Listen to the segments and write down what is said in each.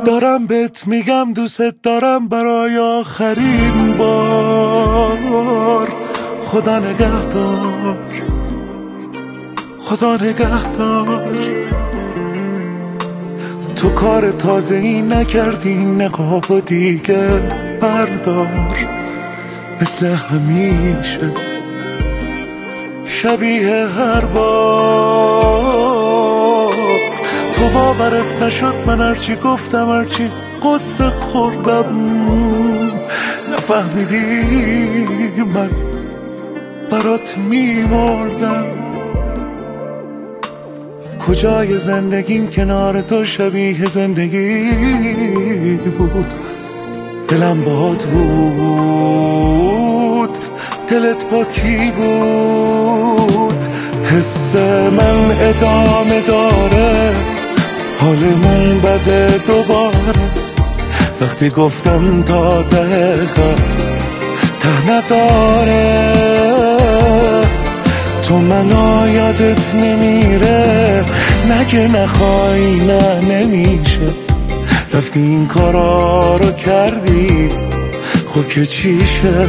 دارم بهت میگم دوست دارم برای آخرین بار. خدا نگهدار، خدا نگهدار. تو کار تازه ای نکردی، نقاب دیگه بردار. مثل همیشه شبیه هر بار. تو باورت نشد من هرچی گفتم، هرچی قصه خوردم، نفهمیدی من برات میمردم. کجای زندگیم کنار تو شبیه زندگی بود. دلم باهات بود، دلت با کی بود؟ حس من ادامه داره، حالمون بده دوباره. وقتی گفتم تا ته خط ته نداره، تو منو یادت نمیره. نگه نخوای نه نمیشه، رفتی این کارا رو کردی، خب که چیشه؟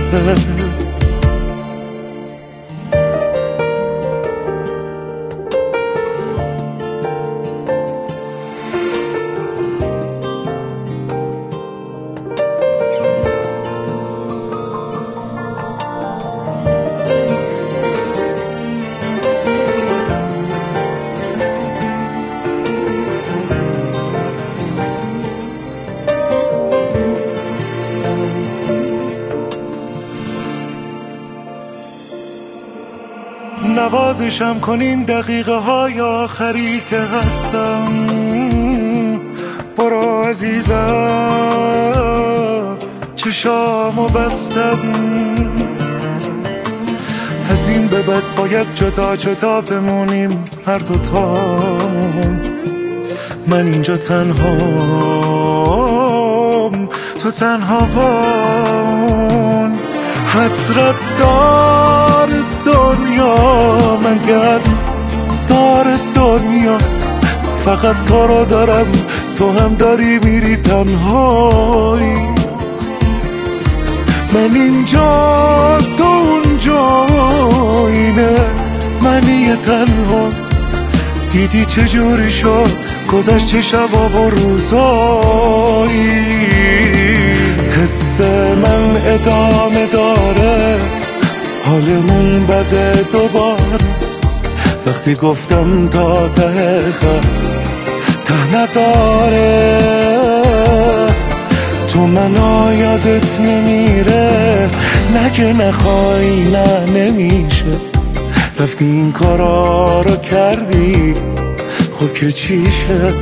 نوازشم کنین دقیقه های آخری که هستم. برو عزیزم چشامو بستم. از این به بعد باید جدا جدا بمونیم هر دوتام. من اینجا تنهام، تو تنها بام. حسرت دار دنیا، من گز دار دنیا. فقط تو رو دارم، تو هم داری میری تنهایی. من اینجا تو اونجا، اینه منی تنها. دیدی چجوری شد گذشت چه شبا و روزایی. حس من ادامه داره، حالمون بده دوباره. وقتی گفتم تا ته خط ته نداره، تو منو یادت نمیره. نگه نخوای نه نمیشه، رفتی این کارا رو کردی، خب که چیشه؟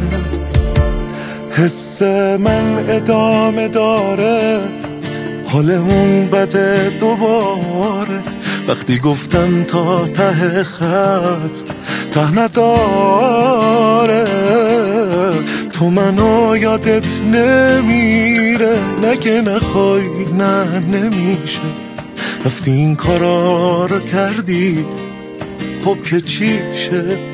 حس من ادامه داره، حالمون بده دوباره. وقتی گفتم تا ته خط ته نداره، تو منو یادت نمیره. نگه نخوای نه نمیشه، رفتی این کارا رو کردی، خب که چیشه؟